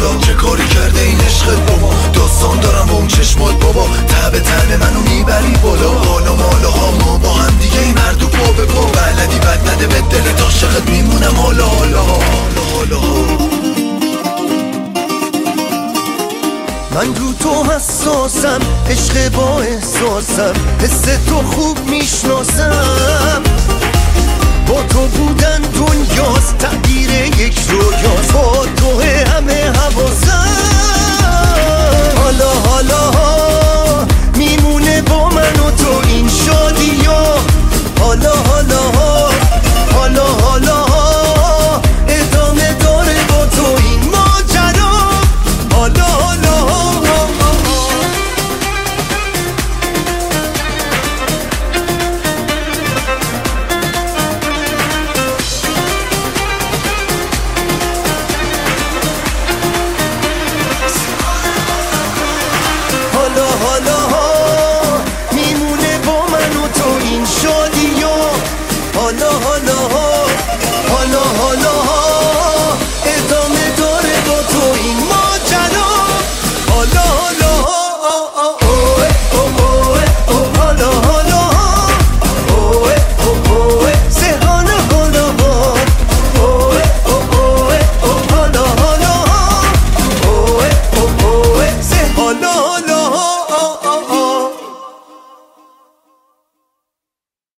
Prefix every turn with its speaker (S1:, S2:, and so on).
S1: حالا چه کاری کرده این عشقت با ما؟ داستان دارم با اون چشمات بابا، تب تن منو میبری بالا. حالا مالا ها ما با هم دیگه این هر دو پا به پا، بلدی بد نده به دلت عاشقت میمونم حالا حالا حالا. من رو تو حساسم، عشق با احساسم، حس تو خوب میشناسم. با تو بودن دنیاست، تعبیر یک رویاست، با تو همه حواسم.